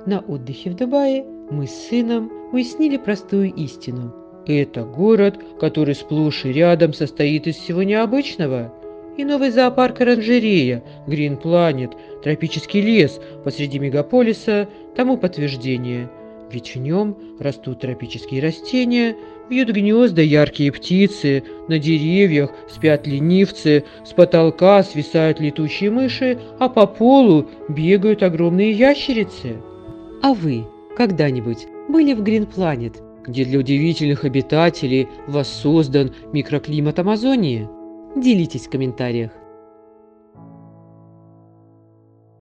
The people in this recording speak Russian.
На отдыхе в Дубае мы с сыном уяснили простую истину. Это город, который сплошь и рядом состоит из всего необычного. И новый зоопарк-оранжерея, Green Planet, тропический лес посреди мегаполиса тому подтверждение. Ведь в нем растут тропические растения, вьют гнезда яркие птицы, на деревьях спят ленивцы, с потолка свисают летучие мыши, а по полу бегают огромные ящерицы. А вы когда-нибудь были в Green Planet, где для удивительных обитателей воссоздан микроклимат Амазонии? Делитесь в комментариях.